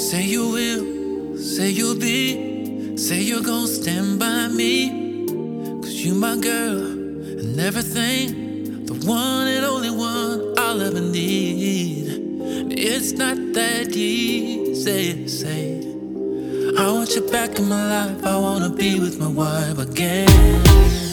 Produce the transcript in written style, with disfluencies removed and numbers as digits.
Say you will, say you'll be, say you're gonna stand by me. Cause you my girl and everything, the one and only one I'll ever need. It's not that easy, say I want you back in my life, I wanna be with my wife again.